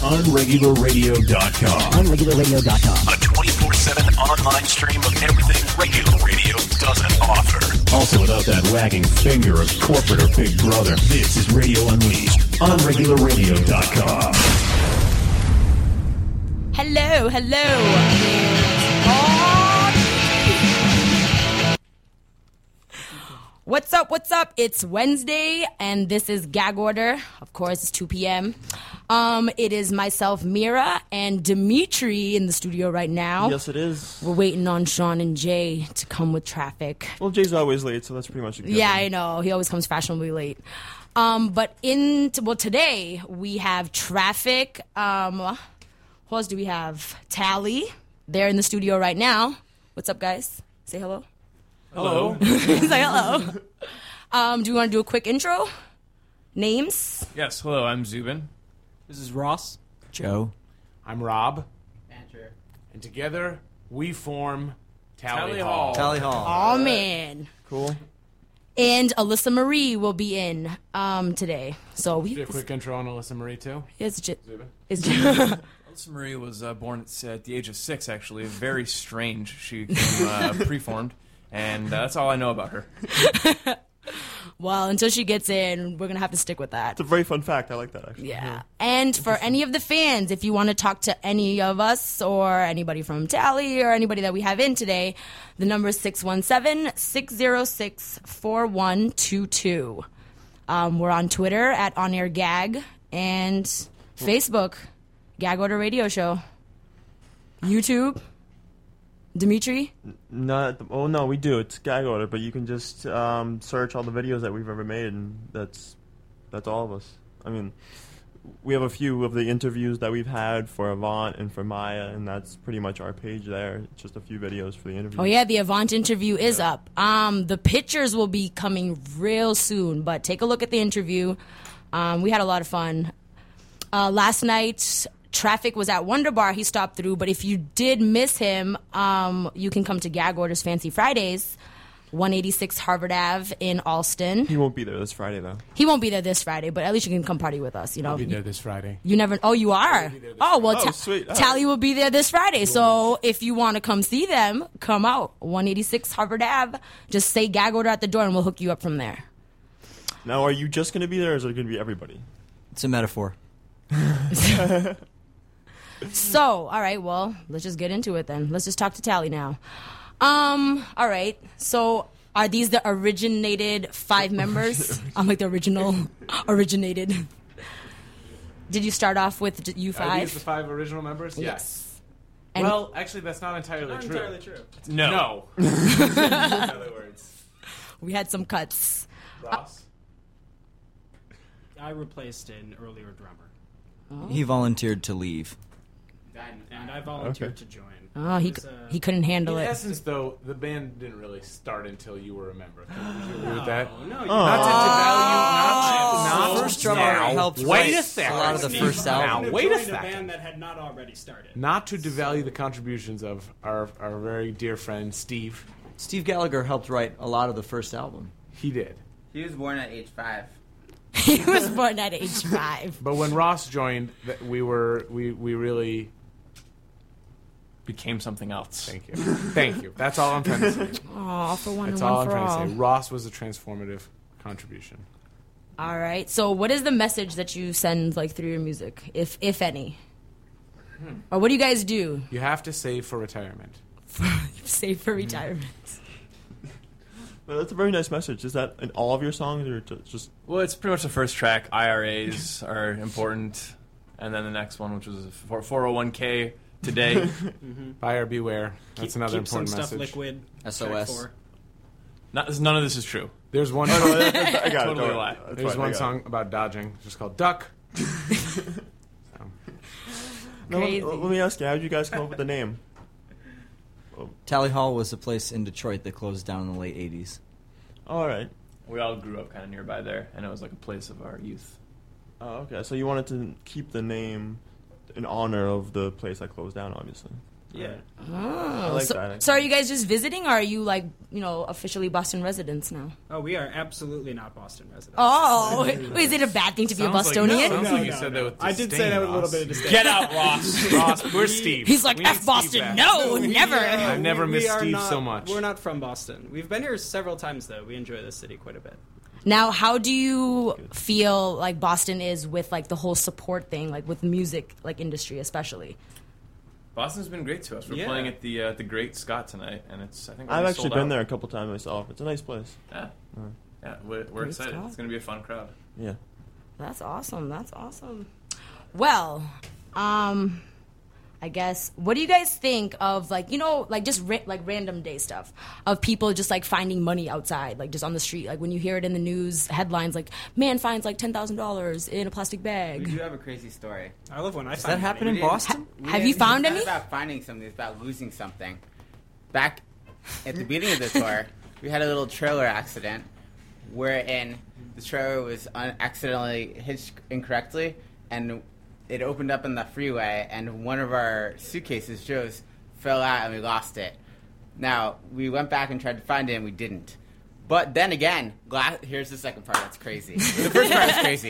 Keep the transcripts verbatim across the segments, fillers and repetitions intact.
unregular radio dot com. unregular radio dot com. A twenty-four seven online stream of everything regular radio doesn't offer. Also without that wagging finger of corporate or Big Brother, this is Radio Unleashed on unregular radio dot com. Hello, hello. What's up, what's up? It's Wednesday, and this is Gag Order. Of course, it's two p.m. Um, it is myself, Mira, and Dimitri in the studio right now. Yes, it is. We're waiting on Sean and Jay to come with traffic. Well, Jay's always late, so that's pretty much a given. Yeah, I know. He always comes fashionably late. Um, but in, well, today, we have traffic. Um, who else do we have? Tally. They're in the studio right now. What's up, guys? Say hello. Hello. Say hello. Um, do you want to do a quick intro? Names? Yes, hello, I'm Zubin. This is Ross. Joe. I'm Rob. Andrew. And together, we form Tally, Tally Hall. Hall. Tally Hall. Oh, man. Cool. And Alyssa Marie will be in um, today. So we Do a quick intro on Alyssa Marie, too. It's just... Zubin. It's just Alyssa Marie was uh, born at, at the age of six, actually. Very strange. She came uh, preformed, and uh, that's all I know about her. well, until she gets in, we're going to have to stick with that. It's a very fun fact. I like that, actually. Yeah. And for any of the fans, if you want to talk to any of us or anybody from Tally or anybody that we have in today, the number is six one seven, six zero six, four one two two. Um, we're on Twitter at OnAirGag and Facebook, Gag Order Radio Show. YouTube, Dimitri? Not. Oh no, we do. It's Gag Order, but you can just um, search all the videos that we've ever made, and that's that's all of us. I mean, we have a few of the interviews that we've had for Avant and for Maya, and that's pretty much our page there. It's just a few videos for the interview. Oh yeah, the Avant interview is up. Um, the pictures will be coming real soon, but take a look at the interview. Um, we had a lot of fun. Uh, last night, Traffic was at Wonder Bar. He stopped through, but if you did miss him, um, you can come to Gag Order's Fancy Fridays, one eighty-six Harvard Avenue in Alston. He won't be there this Friday, though. He won't be there this Friday, but at least you can come party with us. You know, I'll be there this Friday. You never. Oh, you are. Oh well, Oh, Ta- sweet. All Tally right. will be there this Friday. So if you want to come see them, come out one eighty-six Harvard Avenue. Just say Gag Order at the door, and we'll hook you up from there. Now, are you just going to be there, or is it going to be everybody? It's a metaphor. So, all right, well, let's just get into it then. Let's just talk to Tally now. Um, all right. So, are these the originated five members? I'm like the original originated. Did you start off with you Are these the five? five original members? Yes. And Well, actually, that's not entirely Not true. entirely true. No. No. In other words. we had some cuts. Ross? I replaced an earlier drummer, He volunteered to leave. and I volunteered Okay. to join. Oh, he It was, uh, he couldn't handle In it. essence, though, the band didn't really start until you were a member. Would you agree with that? Oh, no, you Not to devalue, not to, The not first drummer now. helped Wait write a a second. lot of the Steve, first you album. Now, couldn't have wait a joined second. band that had not already started. Not to devalue the contributions of our our very dear friend Steve. Steve Gallagher helped write a lot of the first album. He did. He was born at age five. He was born at age five. But when Ross joined, th- we were we we really Became something else. thank you, thank you. That's all I'm trying to say. Oh, for one That's and all one I'm for trying all. to say. Ross was a transformative contribution. All right. So, what is the message that you send like through your music, if if any? Hmm. Or what do you guys do? You have to save for retirement. Save for retirement. Well, that's a very nice message. Is that in all of your songs, or ju- just... Well, it's pretty much the first track. I R As are important. And then the next one, which was for four oh one k today. Buyer beware. That's keep, another keep some important stuff message. liquid. S track O S. four. Not, none of this is true. There's one. Oh, no, that, that, I got Totally it. Don't lie. worry. That's There's fine, I one got song it. about dodging, just called Duck. No, let, Crazy. let me ask you, how did you guys come up with the name? Tally Hall was a place in Detroit that closed down in the late eighties. All right. We all grew up kind of nearby there, and it was like a place of our youth. Oh, okay. So you wanted to keep the name in honor of the place that closed down, obviously. Yeah. Oh, I like so, that. so are you guys just visiting, or are you like you know officially Boston residents now? Oh, we are absolutely not Boston residents. Oh, wait, is it a bad thing to be a Sounds like- Bostonian? Sounds No, like you no, said no. that with I did disdain, say that with a little Ross. bit of disdain. Get out, Ross. Ross, where's Steve? He's like We need F Steve Boston. back. No, We, never. uh, I've never we- missed we are Steve not- so much. We're not from Boston. We've been here several times, though. We enjoy this city quite a bit. Now, how do you feel like Boston is with like the whole support thing, like with music, like industry especially? Boston's been great to us. We're Yeah. playing at the uh, the Great Scott tonight, and it's I think I've already actually sold been out. there a couple times myself. It's a nice place. Yeah, yeah, we're, we're Great excited. Scott. It's going to be a fun crowd. Yeah. That's awesome. That's awesome. Well, um, I guess. What do you guys think of like you know like just ra- like random day stuff of people just like finding money outside, like just on the street, like when you hear it in the news headlines, like man finds like ten thousand dollars in a plastic We bag. do have a crazy story. I love when I Does find that happen money. in Boston? We Have didn't- you found it's any? not about finding something. It's about losing something. Back at the beginning of the tour, we had a little trailer accident wherein the trailer was un- accidentally hitched incorrectly, and it opened up in the freeway, and one of our suitcases, Joe's, fell out, and we lost it. Now, we went back and tried to find it, and we didn't. But then again, gla- here's the second part that's crazy. The first part is crazy.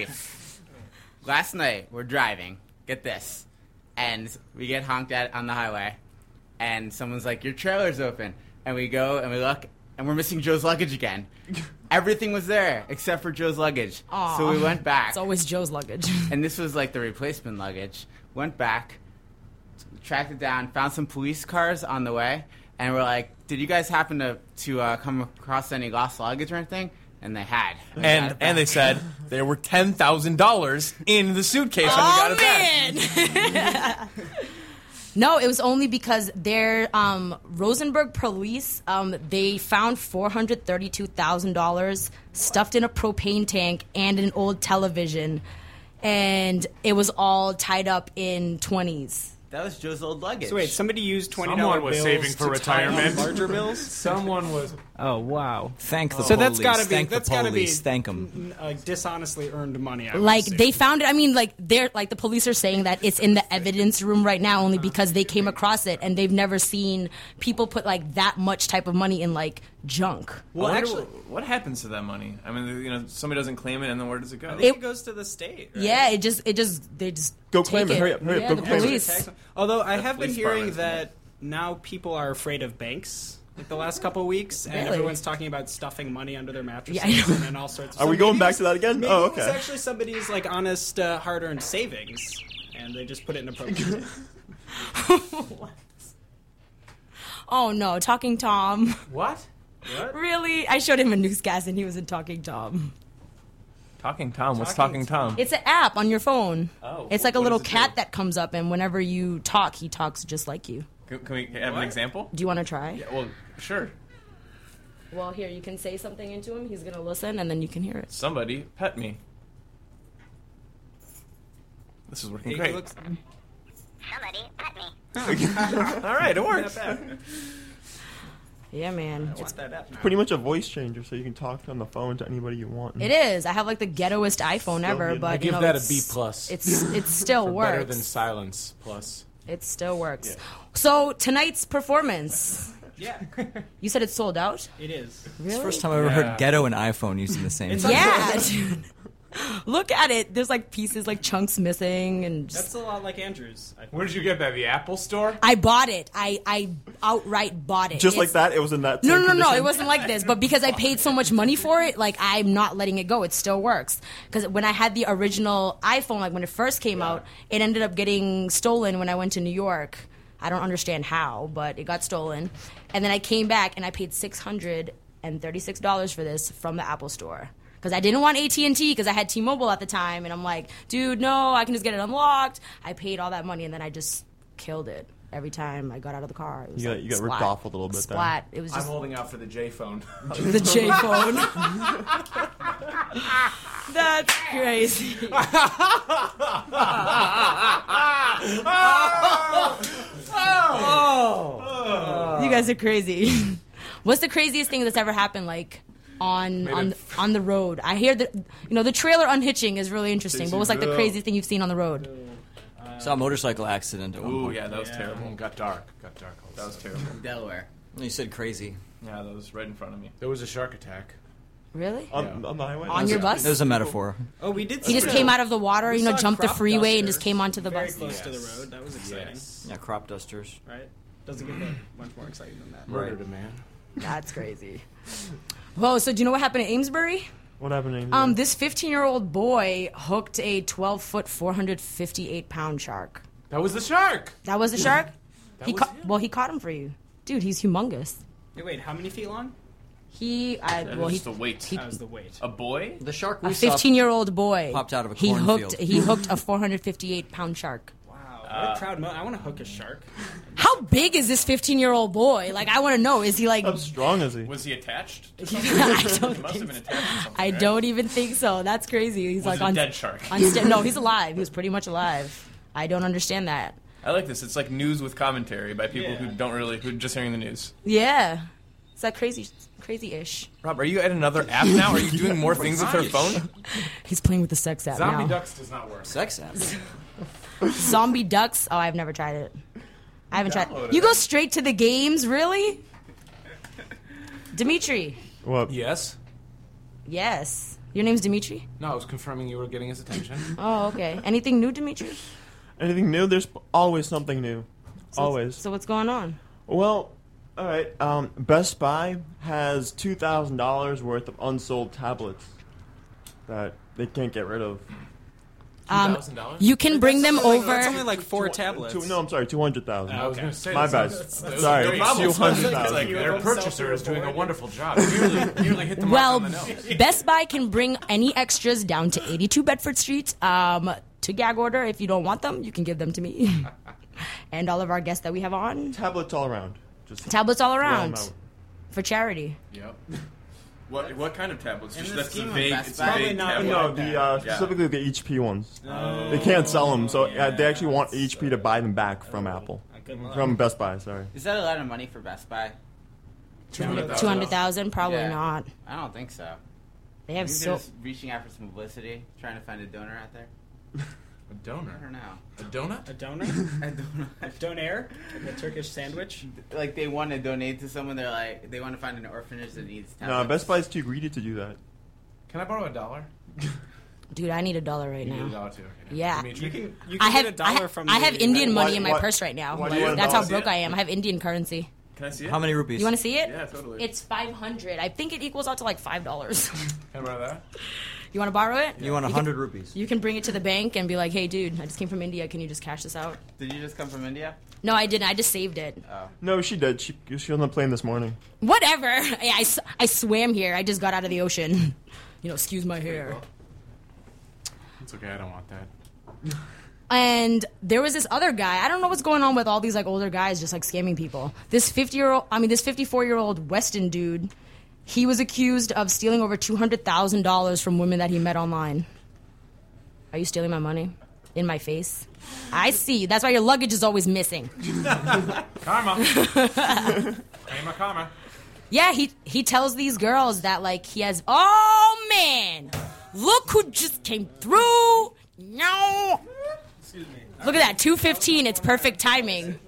Last night, we're driving. Get this. And we get honked at on the highway. And someone's like, your trailer's open. And we go and we look, and we're missing Joe's luggage again. Everything was there except for Joe's luggage. Aw. So we went back. It's always Joe's luggage. And this was like the replacement luggage. Went back, tracked it down, found some police cars on the way. And we're like, did you guys happen to, to uh, come across any lost luggage or anything? And they had. We got And it and they back. said there were ten thousand dollars in the suitcase when we got Oh it back. man! No, it was only because their um, Rosenberg police um, they found four hundred thirty-two thousand dollars stuffed in a propane tank and an old television, and it was all tied up in twenties. That was Joe's old luggage. So wait, somebody used twenty dollar Someone was bills saving for to tie up retirement. larger bills? Someone was. Oh wow! Thank the So police. that's got to be Thank that's the got to be police. Thank them. uh, dishonestly earned money. I would Like say. they found it. I mean, like they're like the police are saying that it's in the evidence room right now only because they came across it and they've never seen people put like that much type of money in like junk. Well, Well, actually, actually- what happens to that money? I mean, you know, somebody doesn't claim it, and then where does it go? I think It- it, goes to the state. Right? Yeah, it just it just they just Go take claim it. Hurry up, hurry up, Yeah, go the claim it. police. Tax- Although I have been police hearing department. that now people are afraid of banks. Like the last couple of weeks, and Really? everyone's talking about stuffing money under their mattresses Yeah, I know. and all sorts. of Are we so going maybe back it's- to that again? Maybe Oh, it was okay. actually somebody's like honest, uh, hard-earned savings, and they just put it in a program. Oh no, Talking Tom. What? Really? I showed him a newscast and he was in Talking Tom. Talking Tom. What's Talking Talking Tom? It's an app on your phone. Oh, It's like a what little does it cat do? that comes up, and whenever you talk, he talks just like you. Can, can we have What? an example? Do you want to try? Yeah, well, sure. Well, here, you can say something into him. He's going to listen, and then you can hear it. Somebody pet me. This is working He great. looks- Somebody pet me. All right, it works. Not bad. Yeah, man. I It's, want that app now. Pretty much a voice changer, so you can talk on the phone to anybody you want. it is. I have like the ghettoest iPhone Still ever, good. but I you give know, that a it's, B plus. It's it still For works. better than silence plus. It still works. So tonight's performance, Yeah, you said it's sold out. it is. Really? It's the first time I've ever Yeah. heard ghetto and iPhone used in the same. It's sentence. Yeah, dude. Look at it. There's like pieces, like chunks missing, and just, That's a lot like Andrew's. I think. Where did you get that? The Apple Store? I bought it. I I outright bought it. Just like It's- that, it was in that. No, same no, no, no. condition? It wasn't like this. But because I paid so much money for it, like I'm not letting it go. It still works. Because when I had the original iPhone, like when it first came out, it ended up getting stolen when I went to New York. I don't understand how, but it got stolen. And then I came back and I paid six hundred and thirty-six dollars for this from the Apple Store. Because I didn't want A T and T because I had T-Mobile at the time. And I'm like, dude, no, I can just get it unlocked. I paid all that money and then I just killed it. Every time I got out of the car, it was You got- like, you got ripped splat. off a little bit there. Splat. It was I'm just holding out for the J phone. the J phone. That's crazy. oh. You guys are crazy. What's the craziest thing that's ever happened, like on on it- on the road? I hear that you know the trailer unhitching is really interesting. But what's like the Go. craziest thing you've seen on the road? Uh, Saw a motorcycle accident at one Ooh, point. yeah, that was Yeah. terrible. Got dark. Got dark. That was terrible. Delaware. You said crazy. Yeah, that was right in front of me. There was a shark attack. Really? On, Yeah. on the highway? On your bus? It was a metaphor. Oh, we did. He just see came that. out of the water, We you know, saw jumped the crop freeway and dusters just came onto the very bus. close to the Yes. road. That was exciting, Yes. Yeah, crop dusters. right? Doesn't get that much more exciting than that. Murdered a man. That's crazy. Whoa, so do you know what happened at Amesbury? What happened? Um, this fifteen-year-old boy hooked a twelve-foot, four hundred fifty-eight pound shark. That was the shark. That was the shark? That he was ca- him. Well, he caught him for you. Dude, he's humongous. Hey, wait, how many feet long? He, I, That well, was he, just the weight. he- That was the weight. A boy? The shark a we saw fifteen-year-old boy popped out of a he cornfield. hooked. He hooked a four hundred fifty-eight pound shark. Wow, what a proud moment. I want to hook a shark. How big is this fifteen-year-old boy? Like, I want to know. Is he like? How strong is he? Was he attached? to I something? don't He must have think been so. attached to something. I right? don't even think so. That's crazy. He's Was like it a on dead shark? on sta- no, he's alive. He was pretty much alive. I don't understand that. I like this. It's like news with commentary by people Yeah. who don't really, who are just hearing the news. Yeah, it's that crazy, crazy-ish. Rob, are you at another app now? Are you doing more things with her phone? He's playing with the sex app Zombie now. Ducks does not work. Sex apps. Zombie ducks. Oh, I've never tried it. I haven't tried. Downloaded You go it. straight to the games, really? Dimitri. What? Yes. Yes. Your name's Dimitri? No, I was confirming you were getting his attention. Oh, okay. Anything new, Dimitri? Anything new? There's always something new. Always. So what's going on? Well, all right. Um, Best Buy has two thousand dollars worth of unsold tablets that they can't get rid of. Um, two thousand dollars? you can bring them That's only- over. That's only like four Two- tablets. two- no, I'm sorry, two hundred thousand. I was going to say My that's- bad. that's- that's Sorry, very two small. hundred It's thousand. like their purchaser is doing a wonderful job. Nearly, nearly hit the mark Well, on the nose. Best Buy can bring any extras down to eighty-two Bedford Street um, to gag order. If you don't want them, you can give them to me. And all of our guests that we have on. Tablets all around. Just Tablets all throw 'em around out. for charity. Yep. What what kind of tablets? In Just the that's a scheme of vague. Best It's a Buy- vague Probably not tablet. No, like the that. uh, Yeah. specifically the H P ones. They can't sell them, so yeah, they actually want H P to buy them back from Apple, Good luck. from Best Buy. Sorry. Is that a lot of money for Best Buy? Two hundred thousand, probably Yeah. not. I don't think so. They have Maybe so. they're just reaching out for some publicity, trying to find a donor out there. A I donor. don't know. A donut? A donor? I don't know. A donair? Like a Turkish sandwich? Like they want to donate to someone. They're like they want to find an orphanage that needs. No, tablets. Best Buy's too greedy to do that. Can I borrow a dollar? Dude, I need a dollar right You need a now. dollar too. Okay. Yeah. Dimitri? You can, you I can have get a dollar I, ha- from I have the- Indian Why- money in my why- purse right now. why do you want a That's how dollar? broke I am. I have Indian currency. Can I see it? How many rupees? You want to see it? Yeah, totally. It's five hundred. I think it equals out to like five dollars. Can I borrow that? You want to borrow it? You want a can- hundred rupees? You can bring it to the bank and be like, "Hey, dude, I just came from India. Can you just cash this out?" Did you just come from India? No, I didn't. I just saved it. Oh, No, she did. She she on the plane this morning. Whatever. I, I s- I swam here. I just got out of the ocean. You know, excuse my hair. It's okay. I don't want that. And there was this other guy. I don't know what's going on with all these like older guys just like scamming people. This fifty year old, I mean, this fifty-four year old Weston dude. He was accused of stealing over two hundred thousand dollars from women that he met online. Are you stealing my money? In my face? I see. That's why your luggage is always missing. Karma. Karma, karma. Yeah, he he tells these girls that like he has. Oh man, look who just came through. No. Look at that, two fifteen. It's perfect timing.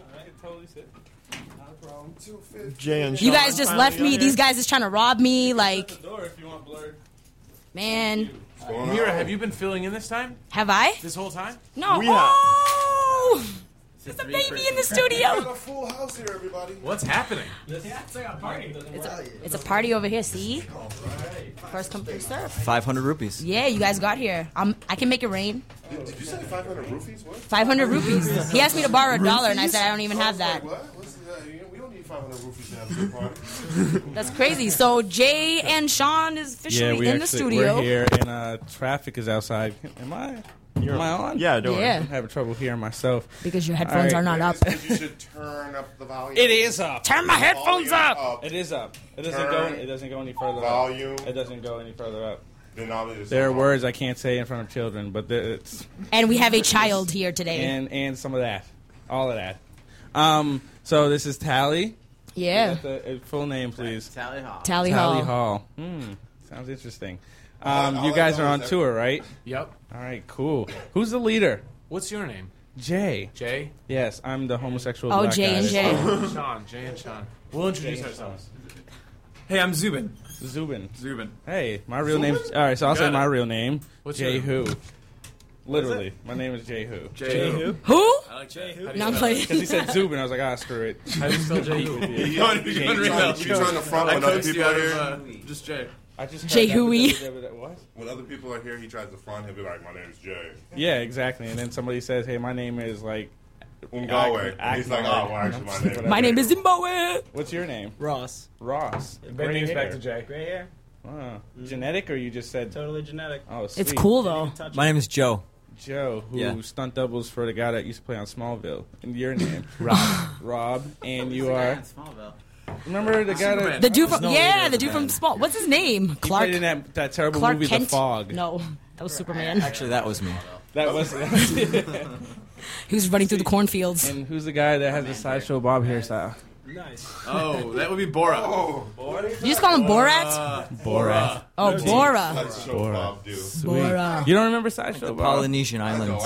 Jay and You Sean guys just finally left me. got These here. guys is trying to rob me. Like, man, Mira, have you been filling in this time? have I? This whole time? No. We have. Oh, it's there's a three baby in the person- studio. a full house here, everybody. What's happening? It's a party over here. See, first come first serve. Five hundred rupees. Yeah, you guys got here. I'm. I can make it rain. Did, did you say five hundred roofies? What? Five hundred rupees. He asked me to borrow a dollar, and I said I don't even have that. Like, what? What's that? You know, we don't need five hundred roofies to have a good party. That's crazy. So Jay and Sean is officially yeah, we in actually, the studio. We're here, and uh, traffic is outside. Am I? You're- Am I on? Yeah, don't Yeah. I'm having trouble hearing myself. Because your headphones All are right. not up. You should turn up the volume. It is up. Turn my headphones Volume up. It is up. It doesn't Turn go. It doesn't go any further Volume. up. It doesn't go any further up. Then all it is There are on. words I can't say in front of children, but the- it's And we have a child here today. and and some of that, all of that. Um. So this is Tally. Yeah. Is that the, uh, full name, please. Tally Hall. Tally, Tally Hall. Hall. Hmm. Sounds interesting. All I- Um. all You I guys know are is on that- tour, right? Yep. All right. Cool. Who's the leader? What's your name? Jay. Jay? Yes, I'm the homosexual Oh, black Jay guy. and Jay. Oh, Sean. Jay and Sean. We'll introduce ourselves. Hey, I'm Zubin. Zubin. Zubin. Hey, my real name. All right, so I'll Got say it. my real name. What's Jay your- Who. Literally, my name is Jay Who. Jay who? Who? I like Jay who? No, I'm playing. Because he said Zubin, I was like, ah, screw it. How do you spell Jay who? You You trying to you trying to front when other people are here? Uh, just Jay. I just Jay heard that Hui. because- What? When other people are here, he tries to front. He'll be like, "My name's Jay Yeah, exactly. And then somebody says, hey, my name is like. Umgawe." Act- He's like, act- "Oh, well, actually, my name." is My name Jay." is Zimbabwe. What's your name? Ross. Ross. Ben Gray name's hair. back to Jay. Gray hair. Wow. Genetic, or you just said? Totally genetic. Oh, sweet. It's cool though. Touch My name is Joe. Joe, who Yeah. stunt doubles for the guy that used to play on Smallville. And your name? Rob. Rob, and you are. Smallville. Remember the guy that The dude from no yeah, leader the dude than from that. Small. What's his name? he Clark. played in that, that terrible Clark movie, Kent. The Fog. No, that was Superman. Actually, that was me. That was. He was running through the cornfields. And who's the guy that has the sideshow bob hairstyle? Nice. Oh, that would be Borat. Oh, You just call him Borat? Uh, Borat. Oh, Bora. that's so Bob do. Bora. You don't remember sideshow bob? Polynesian Islands.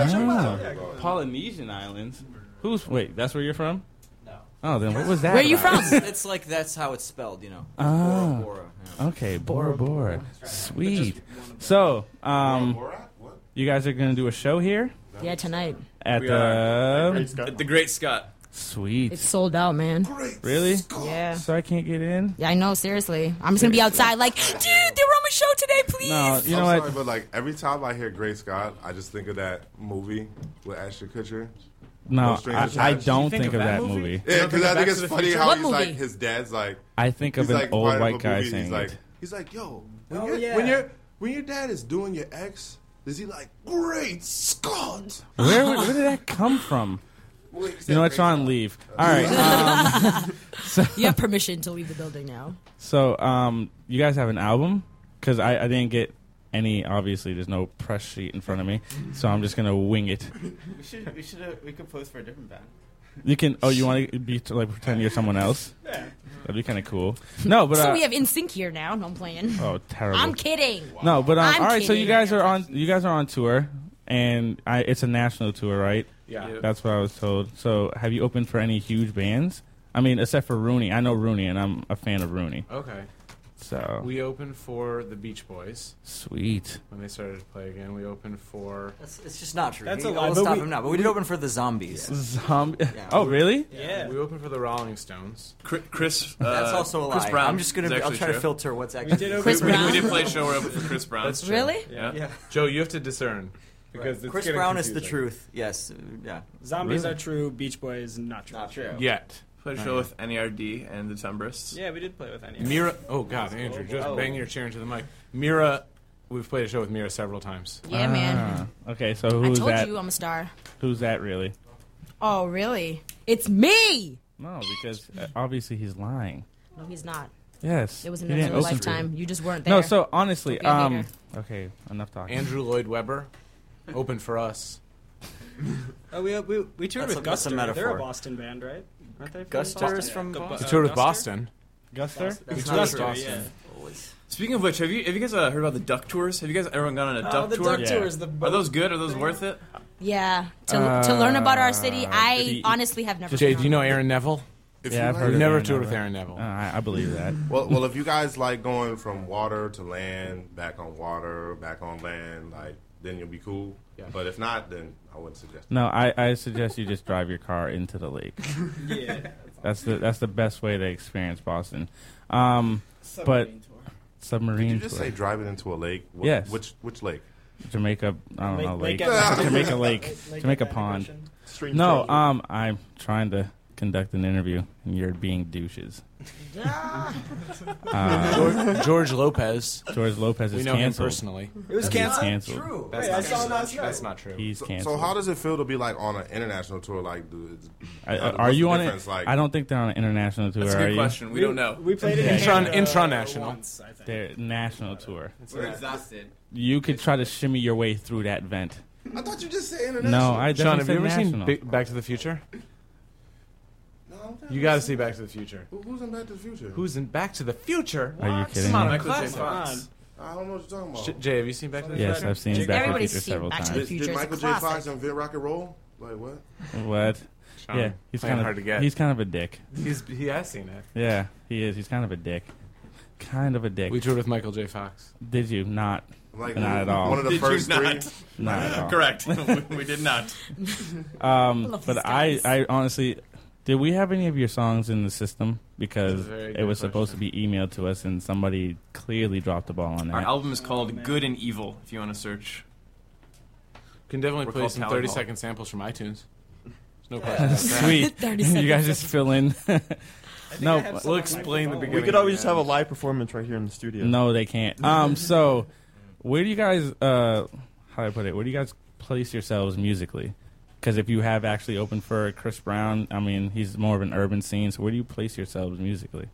Ah, Polynesian Islands. Who's wait? That's where you're from? No. Oh, then what was that? Where are you about? from? It's like that's how it's spelled, you know. Ah. Bora, yeah. Okay, Bora Bora. Sweet. So, um, Borat? What? you guys are gonna do a show here Yeah, tonight. at We the At the Great Scott. Sweet. It's sold out, man. Really? Yeah. So I can't get in? Yeah, I know. Seriously, I'm just gonna be outside, like, dude, they were on my show today, please. No, you know I'm what? sorry, but like every time I hear Gray Scott, I just think of that movie with Ashton Kutcher. No, No Strings I, Attached. I You don't think think of of that that movie? movie. Yeah, don't because think I of think Back it's to the funny Future? how What he's like movie? his dad's like I think of he's an like old part of a white guy movie, saying he's like it. he's like yo when, Oh, you're, yeah. when you're when your dad is doing your ex, is he like Great Scott? Where, where did that come from? Well, he said You know what, Great Sean? Scott. Leave. All right. Um, so, You have permission to leave the building now. so um, you guys have an album? Because I, I didn't get any. Obviously, there's no press sheet in front of me, so I'm just gonna wing it. We should. We should. Uh, we could post for a different band. You can. Oh, you want to be like pretend you're someone else? Yeah. That'd be kind of cool. No, but uh, So we have In Sync here now. No, I'm playing. oh, terrible. I'm kidding. No, but um, I'm all right. So you kidding. guys are on. You guys are on tour, and I, it's a national tour, right? Yeah. Yeah. That's what I was told. So have you opened for any huge bands? I mean, except for Rooney. I know Rooney, and I'm a fan of Rooney. Okay. So We opened for the Beach Boys sweet. when they started to play again. We opened for. That's, it's just not true. That's He- a lie, I'll but stop we- him now. But we did open for the Zombies. Zombie. Oh, really? Yeah. We opened for the Rolling Stones. Chris. Chris uh, That's also a lie. Chris Brown. I'm just gonna. is Be, I'll actually try true. to filter what's We actually. did open Chris for- We, Brown. we did play a show where we opened for Chris Brown. That's true. Really? Yeah. Yeah. Joe, you have to discern because it's Chris getting Brown is the confusing. truth. Yes. uh, Yeah. Zombies Really? are true. Beach Boys not true. Not true. Yet. Played a show with N E R D and the Timbrists. Yeah, we did play with any. Mira. Oh God, Andrew, just Oh. bang your chair into the mic. Mira. We've played a show with Mira several times. Yeah, man. Ah, okay, so I who's told that? you I'm a star. Who's that really? Oh, really? It's me. No, because uh, obviously he's lying. No, he's not. Yes. It was he in didn't another open for you. lifetime. You just weren't there. No, so honestly, Don't be a um, hater. okay, enough talking. Andrew Lloyd Webber opened for us. Oh, we we we toured That's with a- that's a Guster. They're metaphor. a Boston band, right? Aren't they? Guster is from Gu- Boston? We toured with Guster? Boston. Guster? That's It's not Guster, true. yeah. Speaking of which, have you have you guys uh, heard about the Duck Tours? Have you guys ever gone on a Oh, Duck the Tour? Duck Yeah. Tours. The Are those good? Are those worth it? Yeah. To, to learn about our city, Uh, I did he- honestly have never. Jay, been do you know on Aaron Neville? If Yeah, you I've like- heard We've of never Aaron toured with Neville. Aaron Neville. Uh, I, I believe that. Well, well, if you guys like going from water to land, back on water, back on land, like then you'll be cool. Yeah. But if not, then I wouldn't suggest. No, I, I suggest you just drive your car into the lake. Yeah. That's the that's the best way to experience Boston. Um, but submarine Did you just tour. say drive it into a lake? Wh- Yes. Which which lake? Jamaica, I don't Lake- know, lake, Lake Atlantic. Jamaica Lake, Lake Jamaica Atlantic Pond. Ocean. Stream No, treasure. um, I'm trying to conduct an interview, and you're being douches. uh, George, George Lopez. George Lopez We is know him canceled. personally. It was He's canceled. canceled. True. That's Wait, not I saw true. last night. That's not true. He's So, canceled. so how does it feel to be like on an international tour? Like, do, I- uh, are what's you the on it? difference? Like, I don't think they're on an international tour. That's a are good you? question. We, don't know. We played it in Intron- Canada intranational. once, I think. They're national tour. We're exhausted. You could try to shimmy your way through that vent. I thought you just said international. No, I Sean, definitely have said you ever national. seen Big- Back to the Future? No, I don't think You I've got to seen- see Back to the Future. Who, who's in Back to the Future? Who's in Back to the Future? Are you kidding Come on, me? Michael J. Classic. Fox. I don't know what you're talking about. Sh- Jay, have you seen Back to the Yes, Future? I've seen Jake- Back to the Everybody's Future seen several Back to the times. Did, Future did is a Michael J. classic. Fox invent rock and roll? Like what? What? Sean, yeah, he's playing kind of hard to get. He's kind of a dick. He's he has seen it. Yeah, he is. He's kind of a dick. Kind of a dick. We toured with Michael J. Fox. Did you? Not. Like not at all. One of the Did first you three. not? Not at all. Correct. we, we did not. Um, Love but these I, guys. I honestly, did we have any of your songs in the system? Because That's a very it good was supposed to question. be emailed to us, and somebody clearly dropped the ball on Our that. album is called Good and Evil, if you want to search. Can definitely We're play called some Tally thirty Hall. second samples from iTunes. There's no question about that. Sweet. thirty You guys seconds. just fill in. no, I have some We'll on my explain the phone. beginning. We could always just have a live performance right here in the studio. no, they can't. Um, so where do you guys? Uh, how do I put it? Where do you guys place yourselves musically? Because if you have actually opened for Chris Brown, I mean, he's more of an urban scene. So where do you place yourselves musically?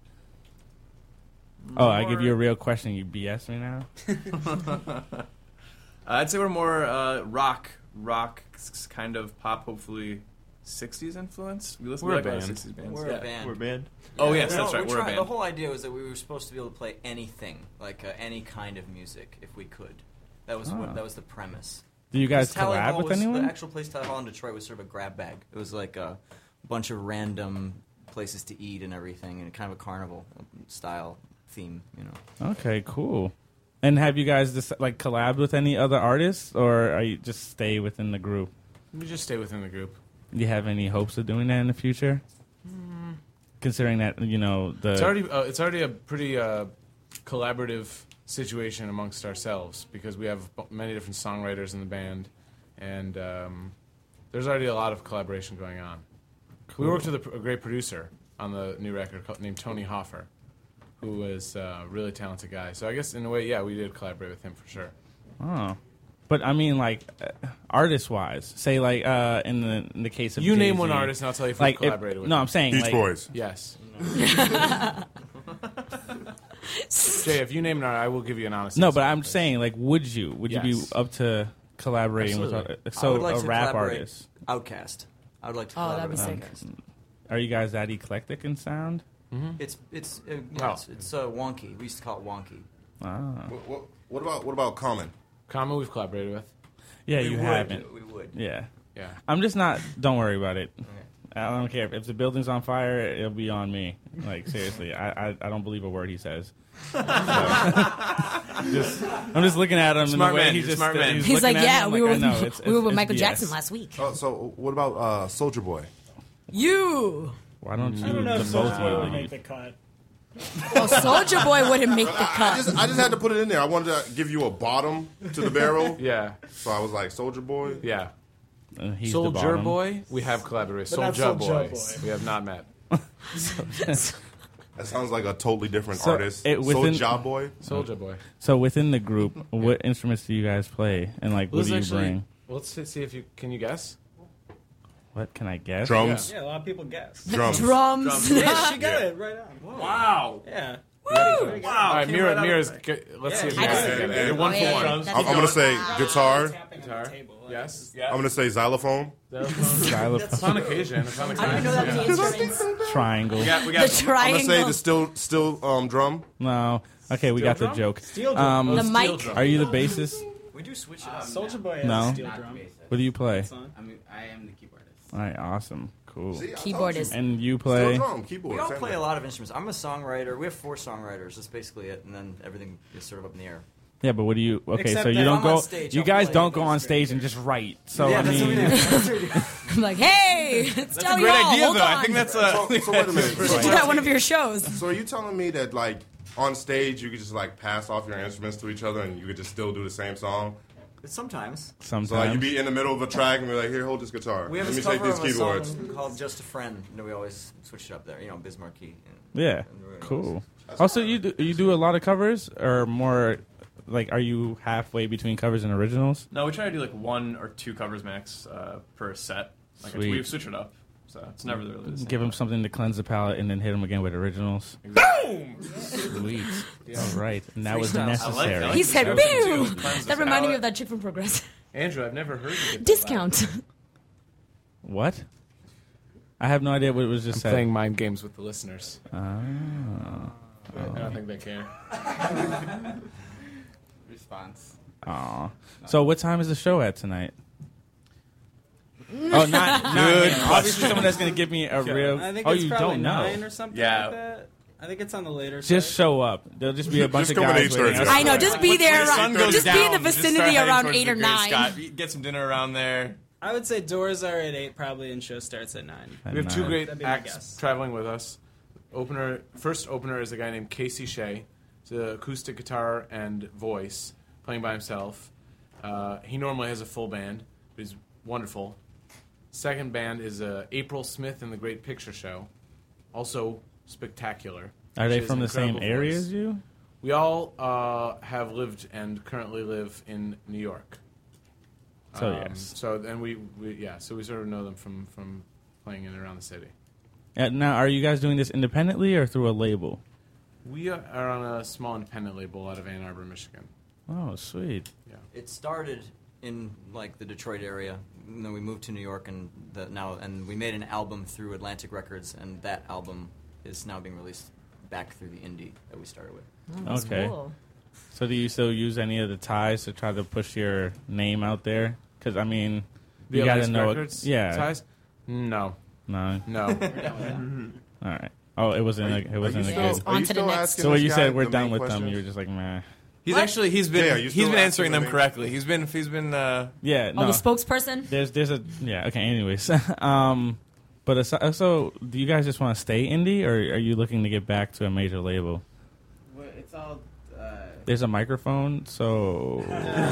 Oh, I give you a real question. You B S me now. Uh, I'd say we're more uh, rock, rock s- kind of pop, hopefully sixties influence. We listen We're to a like a lot of band. sixties bands. We're yeah. a band. We're a band. Oh, yes, no, that's right, we we're a tried- band. The whole idea was that we were supposed to be able to play anything, like uh, any kind of music, if we could. That was Ah. what, that was the premise. Do you guys Tally collab Hall with was, anyone? The actual place Tally Hall in Detroit was sort of a grab bag. It was like a bunch of random places to eat and everything, and kind of a carnival style theme, you know. Okay, cool. And have you guys just like collabed with any other artists, or are you just stay within the group? We just stay within the group. Do you have any hopes of doing that in the future? Considering that you know the It's already uh, it's already a pretty uh, collaborative situation amongst ourselves because we have b- many different songwriters in the band, and um, there's already a lot of collaboration going on. We worked with a, pr- a great producer on the new record called, named Tony Hoffer, who was a really talented guy. So I guess in a way, yeah, we did collaborate with him for sure. oh, but I mean like uh, artist wise, say like uh, in the in the case of You name Jay-Z, one artist, and I'll tell you if like we if- collaborated with No, him. I'm saying Beach like, Boys. Yes. Jay, if you name an artist, I will give you an honest No, answer but I'm on this. saying like, would you? Would you Yes. be up to collaborating Absolutely. with I so would like a to rap collaborate artist? Outkast. I would like to Oh, collaborate that'd with be sick. Outkast. Are you guys that eclectic in sound? It's it's uh, yeah, Oh. it's, it's uh, wonky. We used to call it wonky. Ah. What, what, what about what about Common? Common we've collaborated with. Yeah, We you would. haven't. We would. Yeah. Yeah. I'm just not. Don't worry about it. I don't care if the building's on fire. It'll be on me. Like seriously, I I, I don't believe a word he says. So, just, I'm just looking at him. Smart in the way man, He he's a just, smart man. He's, He's looking like, at yeah, him, we like, were I know, with, it's, we were it's- with it's Michael B S. Jackson last week. Oh, so what about uh, Soldier Boy? You. Why don't you? I don't know the if both Soulja Boy of would you make leave? the cut. Oh, Soldier Boy wouldn't make the I cut. just I just had to put it in there. I wanted to give you a bottom to the barrel. Yeah. So I was like, Soldier Boy. Yeah. Uh, he's the Soldier bottom. Boy, we have collaborated. But not Soldier Soulja Boy, Boy. we have not met. That sounds like a totally different So, artist. it- within- Soldier Boy. Soldier Boy. So within the group, what instruments do you guys play, and like, what Let's do you actually- bring? Well, let's see- see if you can you guess. What can I guess? Drums. Yeah, a lot of people guess. Drums. Drums. Yeah, she got Yeah. it right on. Wow. Yeah. All right, came Mira, right out Mira's. of g- Let's see if you I guess just- it. and- You're one Oh, for yeah, one. yeah, that's I'm, I'm gonna say guitar. Tapping Guitar. on the table. Yes. I'm gonna say xylophone. Xylophone, It's on occasion. It's on I don't know that occasion. many instruments. triangle. We got, we The got I'm gonna triangle. say the still still um drum. No. Okay, we Steel got the drum? joke. Steel drum. Um, The Steel mic. drum. are you the bassist? We do switch it up. Soldier Boy has No. a steel Not drum. the bassist. What do you play? Son. I mean, I am the keyboardist. All right, awesome, cool. See, I told Keyboardist. you. And you Steel play? drum, keyboard. We all same play thing. a lot of instruments. I'm a songwriter. We have four songwriters. That's basically it, and then everything is sort of up in the air. Yeah, but what do you? Okay, Except so you that don't I'm on go. stage, You I'll guys play don't go the on script. stage and just write. So yeah, I that's what we do. mean, That's what we do. I'm like, hey, it's That's a Telly great Hall. idea, Hold though. on. I think that's So, a. so wait a minute. We So, should do that at one of your shows. so are you telling me that like on stage you could just like pass off your instruments to each other and you could just still do the same song? Sometimes. sometimes. So like you be in the middle of a track and be like, here, hold this guitar. We have Let this me take cover these of a keyboards. song called "Just a Friend." You know, we always switch it up there. You know, Bismarcky. yeah, cool. Also, you do, you do a lot of covers, or more? Like, are you halfway between covers and originals? No, we try to do like one or two covers max uh, per set. Like Sweet. we switch it up, so it's never really the same. Give them something to cleanse the palate, and then hit them again with originals. Boom! Sweet. All right, and that was Freestyle. I like necessary. that. He said, That "Boo!" was cleanse the That reminded me palate. of that chick from Progressive. Andrew, I've never heard you get that Discount. What? I have no idea what was just I'm said. playing mind games with the listeners. Oh. I don't think they care. Response. Aw. So what time is the show at tonight? What Oh, not not Good him. Obviously, someone that's gonna give me a real. I think oh, it's you probably don't know. nine or something Yeah. like that. I think it's on the later Just side. show up. There'll just be a bunch Just of come at guys eight waiting. thirty. I know, just be there When the sun around, goes just be in the down, just start vicinity heading around towards eight the or Great nine. Scott. Get some dinner around there. I would say doors are at eight probably, and show starts at nine. At We have two nine. great That'd be my acts guess. traveling with us. Opener, first opener is a guy named Casey Shea. It's an acoustic guitar and voice, playing by himself. Uh, he normally has a full band, but he's wonderful. Second band is uh, April Smith and the Great Picture Show, also spectacular. Are they She has from an the same incredible area voice. as you? We all uh, have lived and currently live in New York. So Um, yes. So and we, we yeah, so we sort of know them from from playing in and around the city. Uh, now, are you guys doing this independently or through a label? We are are on a small independent label out of Ann Arbor, Michigan. Oh, sweet. Yeah. It started in like the Detroit area, and then we moved to New York, and the, now and we made an album through Atlantic Records, and that album is now being released back through the indie that we started with. Oh, that's Okay. cool. So do you still use any of the ties to try to push your name out there? Because I mean, The you got to Atlantic know. Records It, yeah. ties? No, No. no. All right. Oh, it wasn't. Are A, you- it wasn't are a you good. still- On are you to the still next. asking So when this you guy said we're the done main with them, questions? you were just like, meh. He's actually he's been Yeah, are you he's still been answering asking them the main- correctly. He's been he's been uh, Yeah. No. Oh, the spokesperson? There's there's a yeah. Okay. Anyways, um, but aside, so do you guys just want to stay indie, or are you looking to get back to a major label? Well, it's all. Uh, There's a microphone, so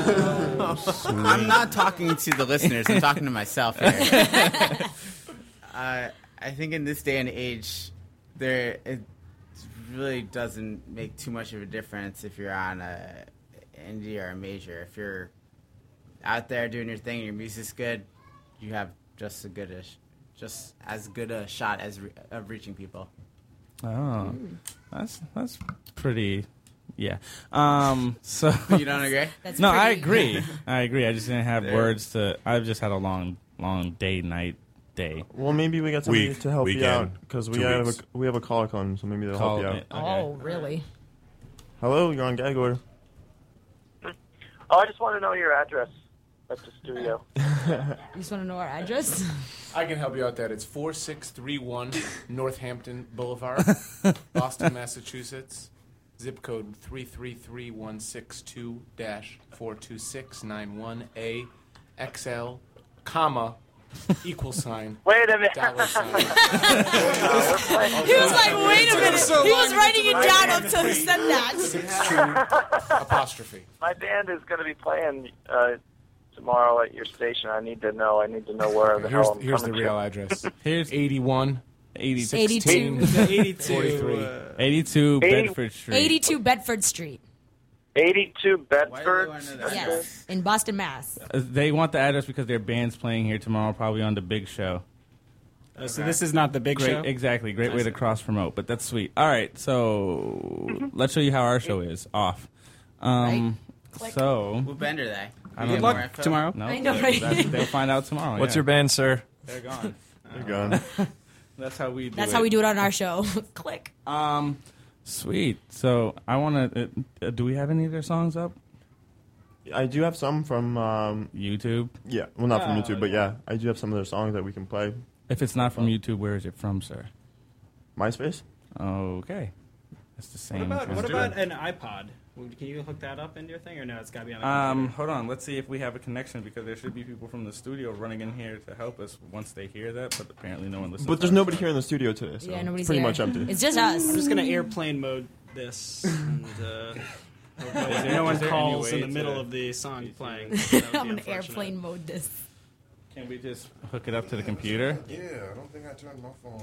I'm not talking to the listeners. I'm talking to myself here. uh, I think in this day and age, there it really doesn't make too much of a difference if you're on a indie or a major. If you're out there doing your thing, your music's good, you have just a good, a, just as good a shot as re- of reaching people. oh, that's that's pretty. Yeah. Um. So You don't agree? That's no, I pretty- agree. I agree. I just didn't have There. words to. I've just had a long, long day, night, day. Well, maybe we got somebody Week, to help you weekend, out because we two have a, weeks. we have a caller coming, so maybe they'll Call help you out. it. Oh, really? Hello, you're on gag order. Oh, I just want to know your address at the studio. You just want to know our address? I can help you out there. It's four six three one Northampton Boulevard, Boston, Massachusetts. Zip code three three three one six two dash four two six nine one A X L, comma, equal sign, Wait a minute. dollar sign. No, we're playing- He was like, wait a minute. so He long was to writing it get to down write until he said that. Six two apostrophe. My band is going to be playing uh, tomorrow at your station. I need to know. I need to know where the Here's, hell I'm here's the coming real to. address. Here's eighty-one, eighty, eighty-two. eighty-two. forty-three. uh, eighty-two Eighty- Bedford Street. eighty-two Bedford Street. eighty-two Why do they Bedford. wanna know that? Yes, in Boston, Mass. Uh, They want the address because their band's playing here tomorrow, probably on the big show. uh, so this is not the big Great, show? exactly. Great way to cross promote, but that's sweet. All right, so let's show you how our show is off. Um, Click. so What band are they? I Good don't luck know. info? tomorrow. No, I know, right? that's- they'll find out tomorrow. What's yeah. your band, sir? They're gone. You're gone. That's how we do That's it. how we do it on our show. Click. Um, sweet. So I want to. Uh, do we have any of their songs up? I do have some from um, YouTube. yeah, well not from Oh, YouTube, but yeah, I do have some of their songs that we can play. If it's not from YouTube, where is it from, sir? MySpace. Okay, that's the same. What about, kind what of- about an iPod? Can you hook that up into your thing, or no? It's got to be on the Um, computer? hold on. Let's see if we have a connection because there should be people from the studio running in here to help us once they hear that. But apparently, no one listens. But there's to our nobody show. here in the studio today, so Yeah, nobody's it's pretty here. much empty. It's just us. I'm just gonna airplane mode this, and uh, hope no, Is there- no one is there any calls way in the middle to- of the song playing. I'm gonna airplane mode this. Can we just hook it up to the computer? Yeah, I don't think I turned my phone.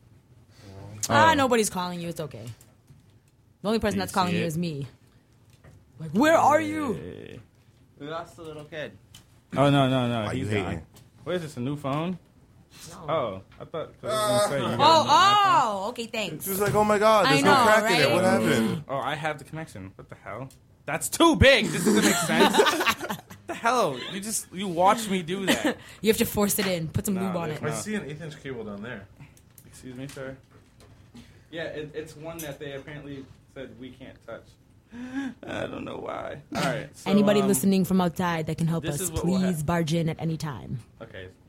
Ah, Oh. nobody's calling you. It's okay. The only person Do you that's calling see you it? is me. Like, where are you? Eh. We lost a little kid. Oh no no no! Why you He's hating? gone. What is this? A new phone? No. Oh, I thought. I was gonna say you got Oh, a new iPhone. oh, okay, thanks. She was like, "Oh my God, I there's know, no crack in it. right? What happened?" Oh, I have the connection. What the hell? That's too big. This doesn't make sense. What the hell? You just you watch me do that. You have to force it in. Put some No, lube on there's it. no- I see an eighth inch cable down there. Excuse me, sir. Yeah, it, it's one that they apparently said we can't touch. I don't know why. All right. So, Anybody um, listening from outside that can help this us, is what we'll please have. barge in at any time. Okay,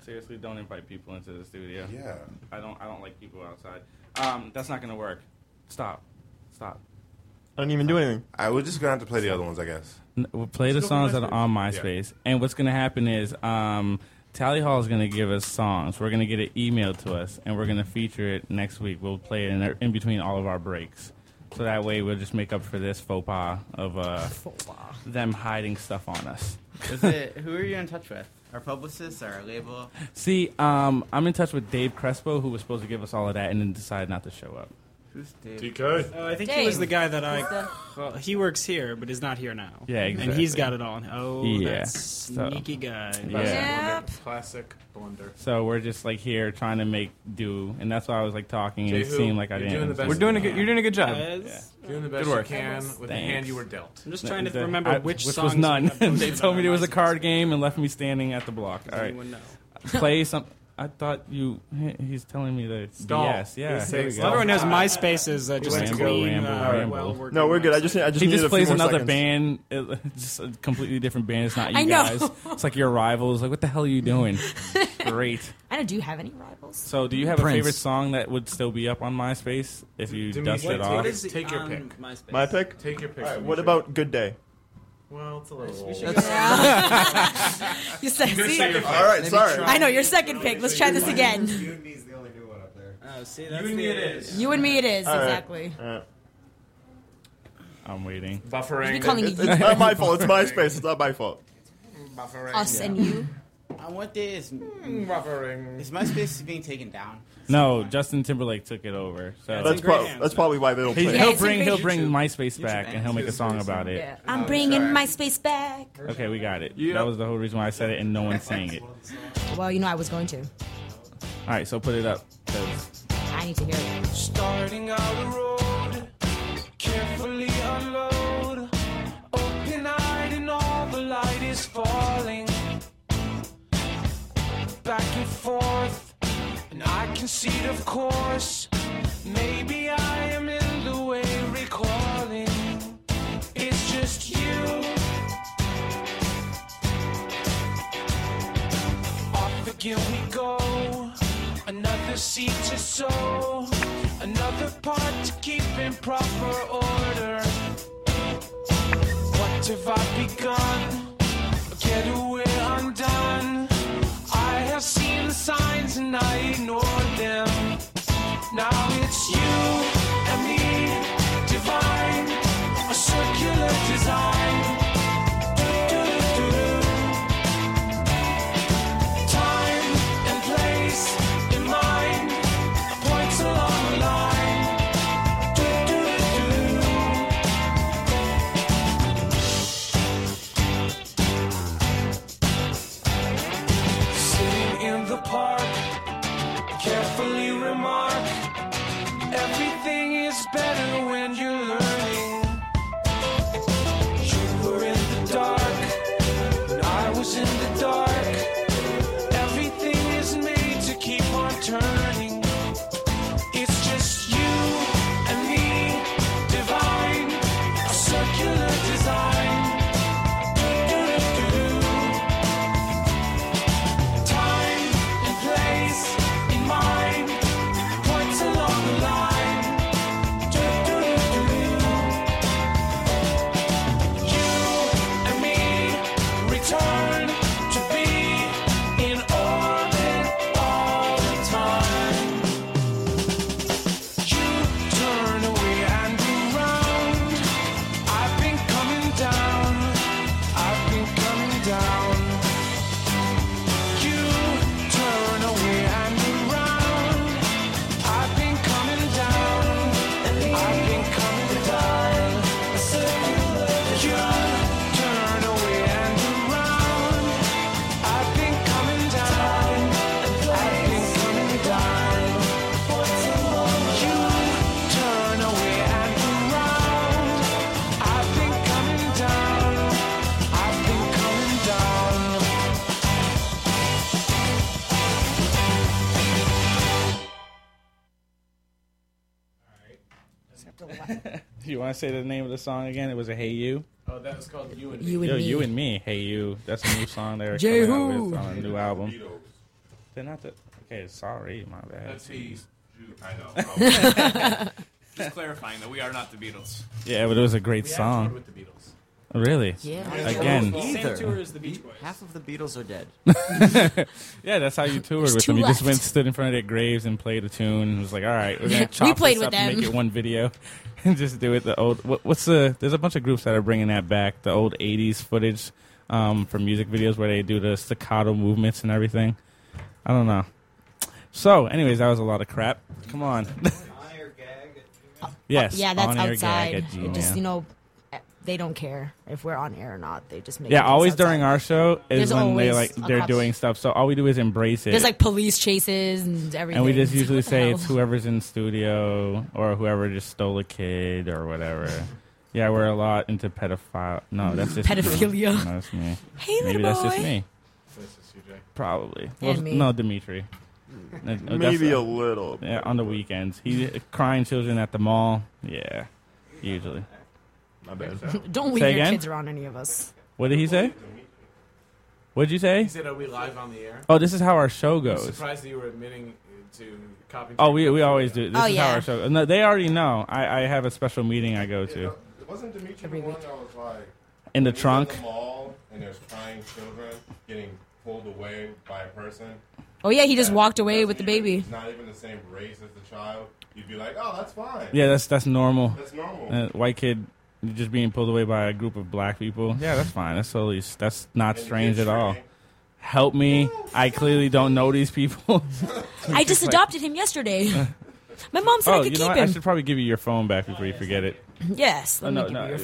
Seriously, don't invite people into the studio. Yeah. I don't. I don't like people outside. Um, that's not gonna work. Stop. Stop. I didn't even do anything. I we're just gonna have to play the other ones, I guess. N- We'll play the Let's go songs for that are on MySpace. MySpace, and what's gonna happen is um, Tally Hall is gonna give us songs. We're gonna get it emailed to us, and we're gonna feature it next week. We'll play it in, in between all of our breaks, so that way we'll just make up for this faux pas of uh, them hiding stuff on us. Is it, who are you in touch with? Our publicist, our label? See, um, I'm in touch with Dave Crespo, who was supposed to give us all of that, and then decided not to show up. Who's Dave? D K. Oh, I think Dave. he was the guy that I. Who's the- Well, he works here, but is not here now. Yeah, And he's exactly. got it all. Oh, Yeah. that So- sneaky guy. Yeah. Yep. Classic blunder. So we're just like here trying to make do, and that's why I was like talking, and it Jehu, seemed like I you're didn't. doing the best We're doing a good. You're doing a good job. Yes. Doing the best Good work. you can with the hand Thanks. you were dealt. I'm just trying to The- remember I- which which songs was we none. have posted They told on me it was a MySpace. card game and left me standing at the block. Does All right, anyone know? play some. I thought you. He's telling me the Stall. yes. Yeah, He's here we saying go. Everyone knows MySpace is uh, just a Ramble, clean, ramble, uh, ramble. well-working No, we're good. I website. just I just He needed just a few plays more another seconds. band, it, just a completely different band. It's not you I know. guys. It's like your rivals. Like, what the hell are you doing? Great. I don't do you have any rivals. So, do you have Prince. a favorite song that would still be up on MySpace if you Demise, dust what- it what off? is- Take your on pick. MySpace? My pick. Take your pick. All right, from what each about Good Day? Well, it's a little old. You said, see? All right, sorry. I know your second pick. Let's try this again. You and me's the only new one up there. Oh, see, that's You and me the- it is. You and me, it is All right. exactly. All right. I'm waiting. Buffering. Be calling It's, you it's not my fault. It's MySpace. It's not my fault. Buffering. us and you. On what day is, Buffering. is MySpace being taken down? No, Justin Timberlake took it over. So Yeah, That's, in great prob- hands. that's probably why they don't He, play. Yeah, he'll it's in bring great- he'll bring YouTube. MySpace back and he'll make a song about it. Yeah. I'm bringing MySpace back. Okay, we got it. Yep. That was the whole reason why I said it, and no one's saying it. Well, you know I was going to. All right, so put it up. 'cause I need to hear it. Starting out the road, carefully unload, open-eyed and all the light is falling, back and forth, and I concede, of course, maybe I am in the way recalling, it's just you. Off again we go, another seed to sow, another part to keep in proper order. What have I begun? A getaway undone. I have seen the signs and I ignored them. Now it's you and me, divine, a circular design. Time and place in mind, points along the line. Sitting in the park, carefully remark, everything is better when you're learning. You were in the dark, and I was in the dark. Everything is made to keep on turning. It's just you and me, divine, a circular design. Time and place in mind, points along the line. You and me return to be in orbit all the time. You turn away and around. I've been coming down. I've been coming down. You turn away and around. I've been coming down. I've been coming down. You turn away and around. I've been coming down. I've been coming down. You turn away and around. I've been coming down. I've been coming down. you want to say the name of the song again? It was a Hey You. Oh, that was called You and Me. You and Yo, me. you and me. Hey You. That's a new song they're Jehu. coming out with on a new album. They're not the. Okay, sorry, my bad. That's he. I know. Just clarifying that we are not the Beatles. Yeah, but it was a great We have song. toured with the Beatles. Oh, really? Yeah. Again. Either. Same tour as the Beach Boys. Half of the Beatles are dead. Yeah, that's how you toured There's with two them. You just left. went, stood in front of their graves, and played a tune. And was like, all right, we're gonna chop We played this with up and them. make it one video, and just do it the old. What, what's the? There's a bunch of groups that are bringing that back. The old eighties footage um, for music videos where they do the staccato movements and everything. I don't know. So, anyways, that was a lot of crap. Come on. Yes. Yeah, that's on-air outside. gag at It just, Gmail. you know, they don't care if we're on air or not. They just make Yeah, it always outside. during our show is There's when they always like a they're cop- doing stuff. So all we do is embrace it. There's like police chases and everything. and we just It's like, usually what the say hell? it's whoever's in studio or whoever just stole a kid or whatever. Yeah, we're a lot into pedophile. No, that's just Pedophilia. No, that's me. Hey, Maybe little that's just boy. me. That's just you, Jay. Probably. And Well, me. No, Dimitri. Uh, uh, Maybe that's- a little. Yeah, on the weekends. He crying children at the mall. Yeah, usually. My bad. Don't leave Say your again? kids around any of us. What did he say? What did you say? He said, "Are we live on the air?" Oh, this is how our show I'm goes. surprised that you were admitting to copying. Oh, we we always do. This Oh, is how yeah. our show. No, they already know. I, I have a special meeting I go to Wasn't Dimitri the one that was like in the when he's trunk. at the mall and there's crying children getting pulled away by a person? Oh yeah, he just that walked away doesn't with the even- baby. It's not even the same race as the child. You'd be like, oh, that's fine. Yeah, that's that's normal. That's normal. Uh, white kid just being pulled away by a group of black people. Yeah, that's fine. That's totally that's not And strange kids at all. train. Help me! I clearly don't know these people. I just adopted him yesterday. My mom said Oh, I you could know keep what? I him. should probably give you your phone back before you forget it. Yes, let Oh, me no, give no. you your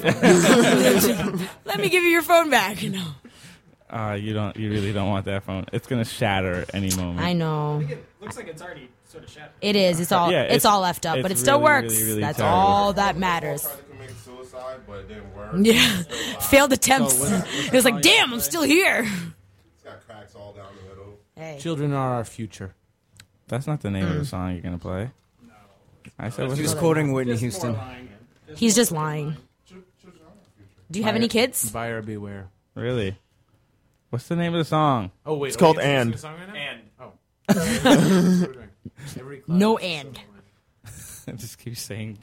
phone. Let me give you your phone back. No, Uh, you don't. You really don't want that phone. It's gonna shatter any moment. I know. It looks like it's already sort of shattered. It is. It's all. Yeah, it's, it's- all left up, but it it's still really, works. really, really That's terrible. all that matters. Tried to commit suicide, but it didn't work. Yeah, failed attempts. So what- what's it was the like, song you damn, I'm still here. It's got cracks all down the middle. Hey. Children are our future. That's not the name of the Mm. song you're gonna play. No. I said, He what's was the- quoting Whitney Houston. He's just lying. Do you have any kids? Buyer beware. Really? What's the name of the song? Oh wait, It's are called we introducing And. the song right now? And. Oh. That's what we're doing. Every class No is and. I just keep saying.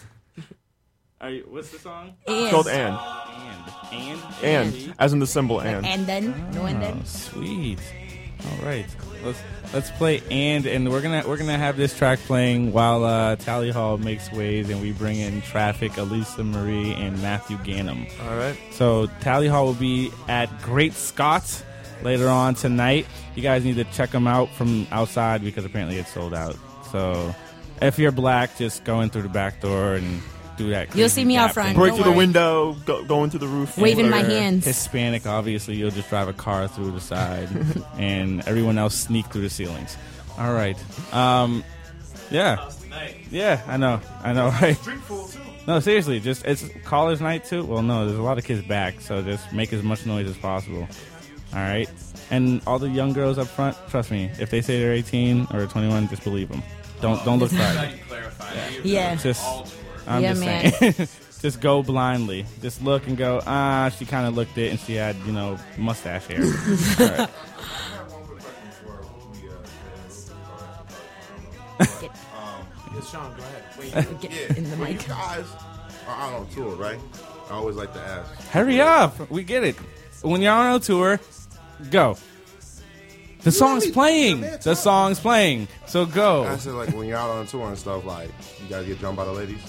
Are you, what's the song? And. It's called and. And. And. And. As in the symbol and. And then no and then. Oh, sweet. All right. Let's let's play and and we're gonna we're gonna have this track playing while uh, Tally Hall makes waves and we bring in Traffic, Elisa Marie, and Matthew Gannum. All right. So Tally Hall will be at Great Scott later on tonight. You guys need to check them out from outside because apparently it's sold out. So if you're black, just go in through the back door and do that. You'll crazy see me out tap front. thing. Break Don't through the worry. window, go, go into the roof. Waving my If you're hands. Hispanic, obviously, you'll just drive a car through the side, and everyone else sneak through the ceilings. All right. Um, yeah. Yeah, I know. I know, right? No, seriously, just it's college night too. Well, no, there's a lot of kids back, so just make as much noise as possible. All right. And all the young girls up front, trust me, if they say they're eighteen or twenty-one, just believe them. Don't don't look Glad right. you clarified. Yeah. Just All tour. I'm Yeah, just man. saying. Just go blindly. Just look and go, ah, she kind of looked it and she had, you know, mustache hair. All right. Yes, Sean, go ahead. Get Yeah, in the when mic. you guys are out on tour, right? I always like to ask. Hurry up. We get it. When you're on a tour, go. The song's really- playing. Yeah, The song's playing. So go. I said, like, when you're out on tour and stuff, like, you guys get jumped by the ladies?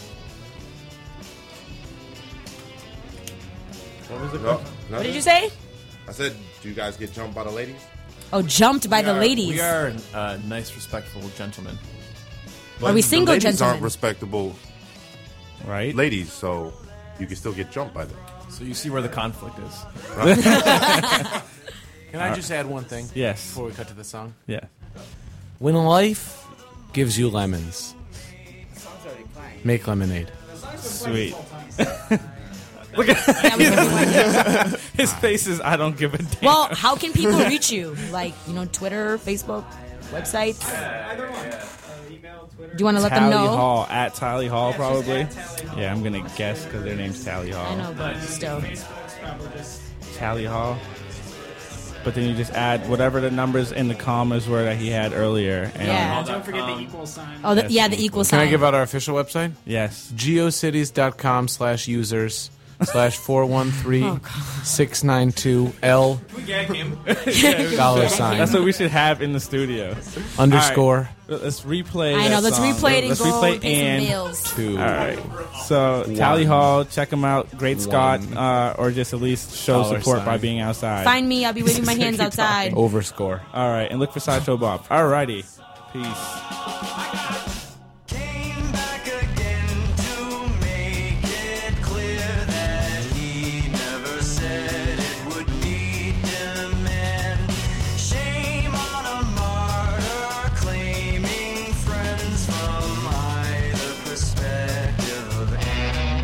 What was the No, What did you say? I said, do you guys get jumped by the ladies? Oh, jumped by We the are- ladies. We are uh, nice, respectful gentlemen. Are we single the ladies gentlemen? aren't respectable Right? ladies, so you can still get jumped by them. So you see where the conflict is. Can I just add one thing? Yes. Before we cut to the song? Yeah. When life gives you lemons, make lemonade. Sweet. Look at his face is, I don't give a damn. Well, how can people reach you? Like, you know, Twitter, Facebook, websites? Either one. Uh, email, Twitter. Do you want to let Tally them know? Hall. At Tally Hall, Yeah, probably. just at Tally Hall. Yeah, I'm going to guess because their name's Tally Hall. I know, but still. Facebook's probably just Tally Hall. but then you just add whatever the numbers in the commas were that he had earlier. And Yeah. Don't forget the equal sign. Oh, the, yeah, the equal Can sign. I give out our official website? Yes. geocities.com slash users slash four one three Oh, six nine two L We gag him. dollar sign. That's what we should have in the studio. Underscore. All right, let's replay. I know, that let's song. replay it and Let's go replay pay some and bills. Two. All right. So Tally Hall, check them out. Great Scott, uh, or just at least show Dollar support sign. by being outside. Find me. I'll be waving my hands outside. Overscore. All right, and look for Sideshow Bob. All righty. Peace. Came back again to make it clear that he never said it would need demand. Shame on a martyr claiming friends from either perspective. And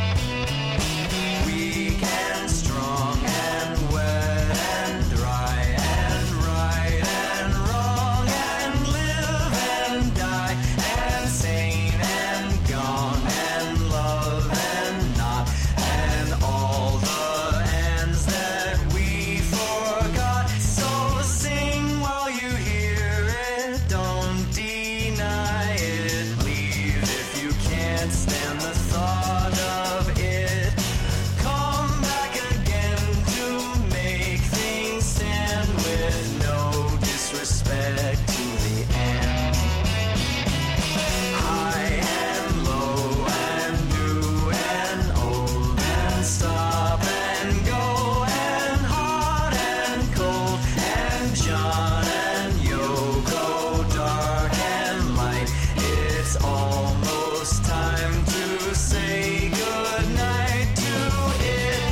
weak and strong and wet and dry and right and wrong and live and die and sane and gone and love and not and all the ends that we forgot. So sing while you hear it, don't deny it. Leave if you can't stand the thought of it. Come back again to make things stand with no disrespect to the end. High and low and new and old and stop and go and hot and cold and John and Yoko, dark and light. It's almost time to say goodnight to it.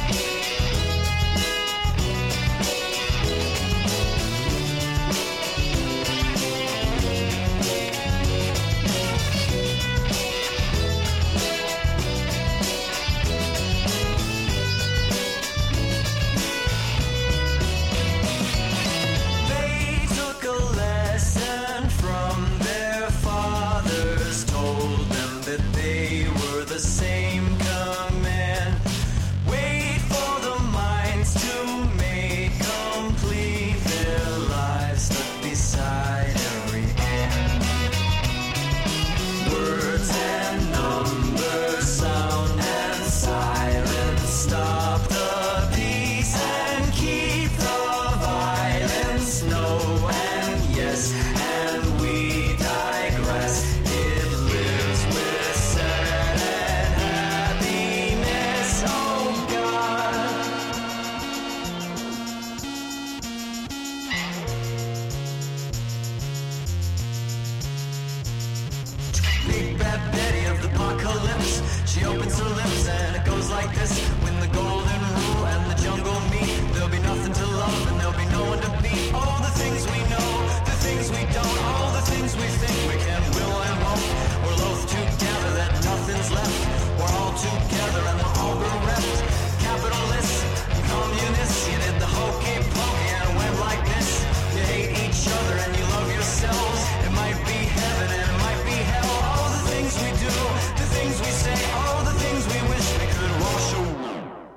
They took a lesson from their fathers, told them that they were the same command. Wait for the minds to make complete their lives stuck beside every end. Words and numbers, sound and silence, stop the peace and keep the violence. No and yes, and we digress. It lives with sad and happiness. Oh God. Big bad Betty of the apocalypse. She opens her lips and it goes like this.